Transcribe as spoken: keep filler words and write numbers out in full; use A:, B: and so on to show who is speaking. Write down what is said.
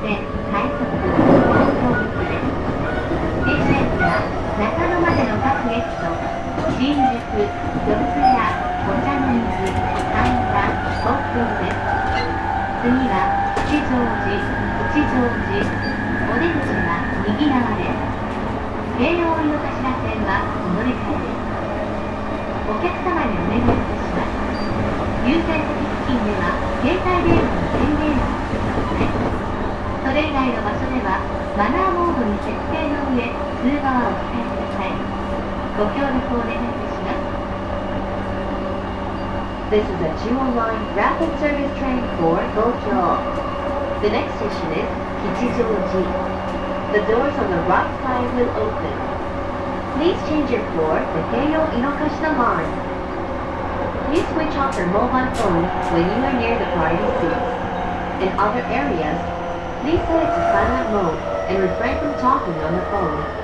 A: め快速東京行きです。停車駅は中野までの各駅と新宿、四谷、御茶ノ水、神田、東京です。次は吉祥寺、吉祥寺、お出口は右側です。京葉井の頭線はお乗り換えです。お客様にお願いいたします。優先席付近では携帯電話の電源を押してください。それ以外の場所ではマナーモードに設定の上、通話はお控えください。ご協力お願いいたします。This is a Jewel Line rapid service train for Tokyo. The next station is Kichijoji. The doors on the right side will open. Please change your floor to Keio Inokashina line. Please switch off your mobile phone when you are near the priority seats. In other areas, please set it to silent mode and refrain from talking on the phone.